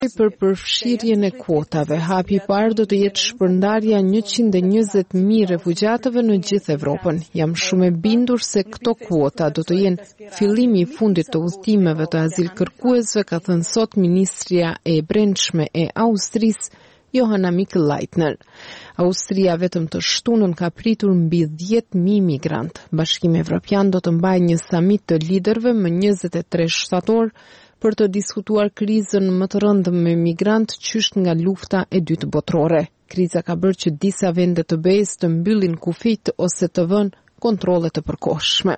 Për përfshirjen e kuotave, hapi I parë do të jetë shpërndarja 120.000 refugjatëve në gjithë Evropën. Jam shumë e bindur se këto kuota do të jenë fillimi I fundit të udhëtimeve të azilkërkuesve, ka thënë sot Ministria e Brendshme e Austrisë, Johanna Mikl-Leitner. Austria vetëm të shtunën ka pritur mbi 10.000 migrant. Bashkimi Evropian do të mbajë një samit të liderëve më 23 shtator për të diskutuar krizën më të rëndë me migrant qysh nga lufta e dytë botërore. Kriza ka bërë që disa vende të BE-s të mbyllin kufit ose të vënë kontrolle të përkohshme.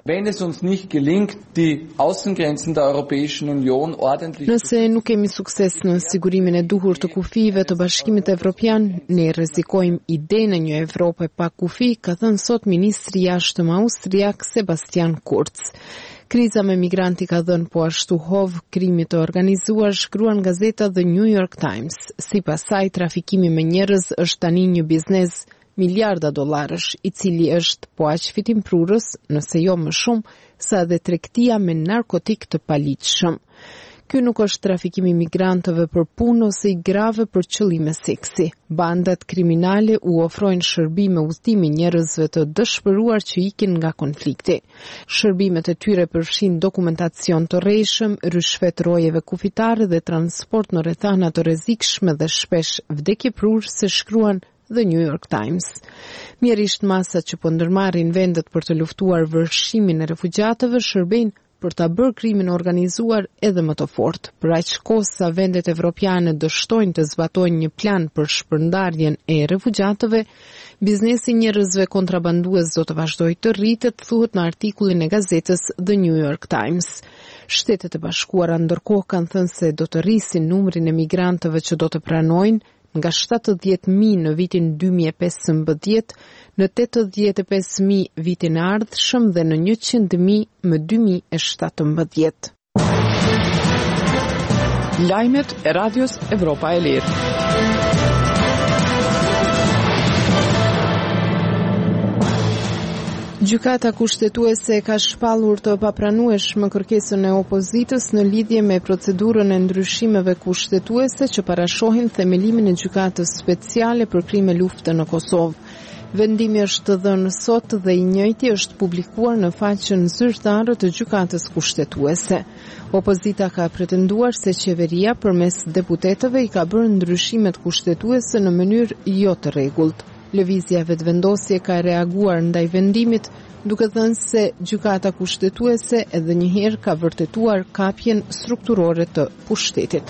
Nëse nuk kemi sukses në sigurimin e duhur të kufive të Bashkimit Evropian, ne rrezikojmë idenë e një Evropë pa kufi, ka thënë sot ministri I jashtëm austriak Sebastian Kurz. Kriza me migranti ka dhënë po ashtu hov krimit të organizuar, shkruan gazeta The New York Times. Sipas saj, trafikimi me njerëz është tani një biznes miliarda dollarësh, I cili është po aq fitimprurës, nëse jo më shumë, sa edhe tregtia me narkotik të paligjshëm. Ky nuk është trafikimi migrantëve për punë ose I grave për qëllime seksi. Bandat kriminale u ofrojnë shërbime udhëtimi njerëzve të dëshpëruar që ikin nga konflikti. Shërbimet e tyre përfshin dokumentacion të rrejshëm, ryshfet rojeve kufitare dhe transport në rrethana të rrezikshme dhe shpesh vdekjeprur, se shkruan The New York Times. Mjerisht masat që po ndërmarrin vendet për të luftuar vërshimin e refugjatëve shërbejnë për ta bërë krimin organizuar edhe më të fortë. Për aq kohë sa vendet evropiane dështojnë të zbatojnë një plan për shpërndarjen e refugjatëve, biznesi njerëzve kontrabandues do të vazhdojë të rritet, thuhet në artikullin e gazetës The New York Times. Shtetet e Bashkuara ndërkohë kanë thënë se do të rrisin numrin e migrantëve që do të pranojnë nga 70.000 në vitin 2015 në 85.000 vitin e ardhshëm dhe në 100.000 më 2017. Lajmet e Radios Evropa e Lirë. Gjykata kushtetuese ka shpallur të papranueshme kërkesën e opozitës në lidhje me procedurën e ndryshimeve kushtetuese që parashohin themelimin e gjykatës speciale për krime lufte në Kosovë. Vendimi është dhënë sot dhe I njëjti është publikuar në faqen zyrtare të gjykatës kushtetuese. Opozita ka pretenduar se qeveria përmes deputetëve I ka bërë ndryshimet kushtetuese në mënyrë jo të rregullt. Lëvizja vetëvendosje ka reaguar ndaj vendimit, duke thënë se gjykata kushtetuese edhe një herë ka vërtetuar kapjen strukturore të pushtetit.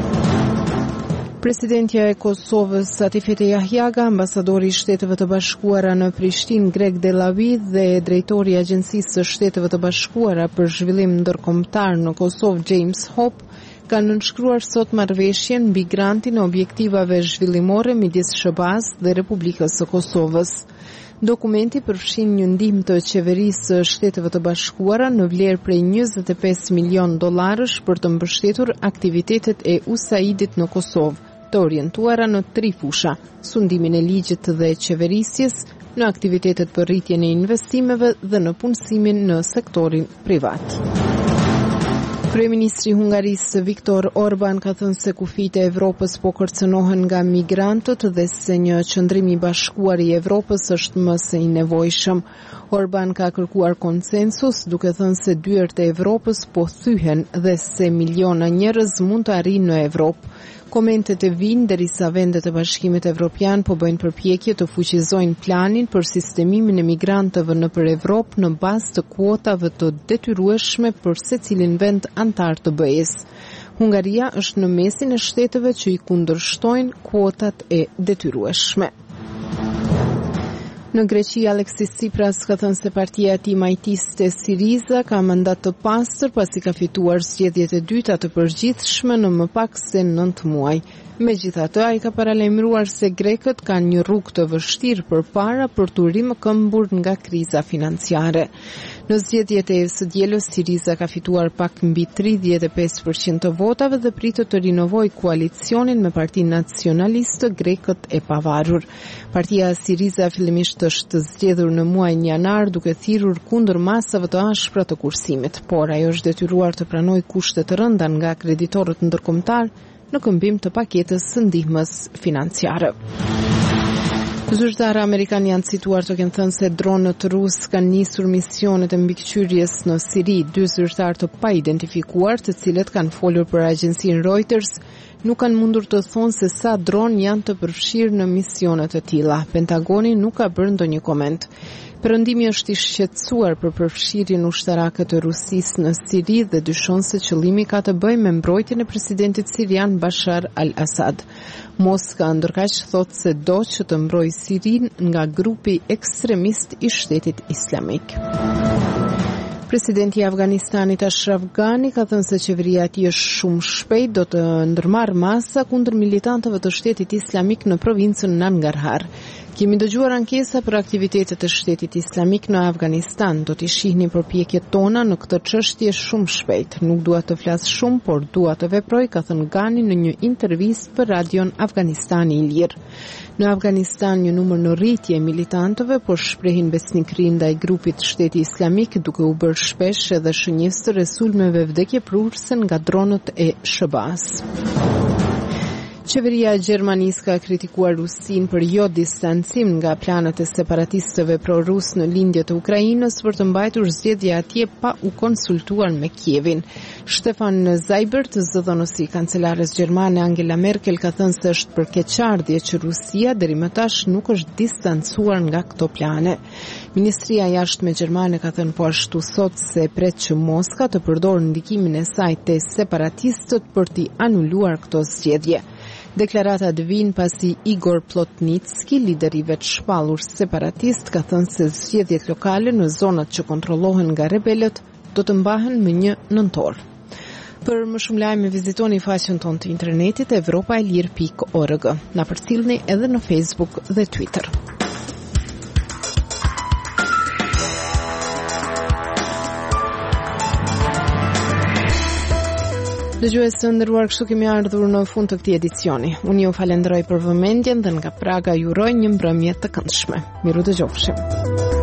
Presidentja e Kosovës Satifete Jahjaga, ambasadori I Shteteve të Bashkuara në Prishtinë Greg Delavi dhe drejtori I Agjencisë së Shteteve të Bashkuara për zhvillim ndërkombëtar në Kosovë James Hope kanë nënshkruar sot marrëveshjen mbi grantin e objektivave zhvillimore midis SHBA-s dhe Republikës së Kosovës. Dokumenti përfshin një ndihmë të qeverisë së Shteteve të Bashkuara në vlerë prej 25 milion dollarësh për të mbështetur aktivitetet e USAID-it në Kosovë, të orientuara në 3 fusha: sundimin e ligjit dhe qeverisjes, në aktivitetet për rritjen e investimeve dhe në punësimin në sektorin privat. Kryeministri I Hungarisë Viktor Orban ka thënë se kufijtë e Evropës po kërcënohen nga migrantët dhe se një qëndrim I bashkuar I Evropës është më së I nevojshëm. Orban ka kërkuar konsensus, duke thënë se dyert e Evropës po thyhen dhe se miliona njerëz mund të arrijnë në Evropë. Komentet e vinë derisa vendet e Bashkimit Evropian po bëjnë përpjekje të fuqizojnë planin për sistemimin e migrantëve nëpër Evropë në bazë të kuotave të detyrueshme për secilin vend antar të BE-s. Hungaria është në mesin e shteteve që I kundërshtojnë kuotat e detyrueshme. Në Greqi, Alexis Tsipras ka thënë se partia e tij majtiste Syriza ka mandat të pastër pasi ka fituar zgjedhjet e dyta të përgjithshme në më pak se 9 muaj. Megjithatë, ai ka paralajmëruar se grekët kanë një rrugë të vështirë përpara për të rimëkëmbur nga kriza financiare. Në zgjedhjet e së dielës, Syriza ka fituar pak mbi 35% të votave dhe pritet të rinovojë koalicionin me Partinë Nacionaliste Grekët e Pavarur. Partia Syriza fillimisht është zgjedhur në muajin janar duke thirrur kundër masave të ashpra të kursimit, por ajo është detyruar të pranojë kushte të rënda nga kreditorët ndërkombëtar në këmbim të paketës së ndihmës financiare. Zyrtarë amerikanë janë cituar të kenë thënë se dronët rusë kanë nisur misionet e mbikëqyrjes në Siri. 2 zyrtarë të pa identifikuar, të cilët kanë folur për agjensinë Reuters, nuk kanë mundur të thonë se sa dronë janë të përfshirë në misionet e tilla. Pentagoni nuk ka bërë ndonjë koment. Perëndimi është i shqetësuar për përfshirjen ushtarake të Rusisë në Siri dhe dyshon se qëllimi ka të bëjë me mbrojtjen e presidentit sirian Bashar al-Assad. Moska ndërkaq thotë se do që të mbrojë Sirinë nga grupi ekstremist i Shtetit Islamik. Presidenti i Afganistanit Ashraf Ghani ka thënë se qeveria e tij është shumë shpejt do të ndërmarrë masa kundër militantëve të Shtetit Islamik në provincën Nangarhar. Kemi dëgjuar ankesa për aktivitetet e Shtetit Islamik në Afganistan. Do t'i shihni përpjekjet tona në këtë çështje shumë shpejt. Nuk dua të flas shumë, por dua të veproj, ka thënë Ghani në një intervistë për radion Afganistani i Lirë. Në Afganistan një numër në rritje militantëve po shprehin besnikëri ndaj grupit Shteti Islamik, duke u bërë shpesh edhe shënjesë të resulmeve vdekjeprurëse nga dronët e SHBA-s. Qeveria e Gjermanisë ka kritikuar Rusinë për jo distancim nga planet e separatistëve pro-rus në lindje të Ukrainës për të mbajtur zgjedhja atje pa u konsultuar me Kievin. Stefan Seibert, zëdhënësi i kancelares gjermane Angela Merkel, ka thënë se është për keqardhje që Rusia deri më tash nuk është distancuar nga këto plane. Ministria e Jashtme gjermane ka thënë po ashtu sot se pret që Moska të përdorë ndikimin e saj te separatistët për t'i anuluar këto zgjedhje. Deklaratat vijnë pasi Igor Plotnicki, lider i vetshpallur separatist, ka thënë se zgjedhjet lokale në zonat që kontrollohen nga rebelët do të mbahen më 1 nëntor. Për më shumë lajme vizitoni faqen tonë të internetit evropaelir.org. Na përcjellni edhe në Facebook dhe Twitter. Dëgjues të nderuar, kështu kemi ardhur në fund të këtij edicioni. Unë ju falenderoj për vëmendjen dhe nga Praga ju uroj një mbrëmje të këndshme. Miru dëgjofshim.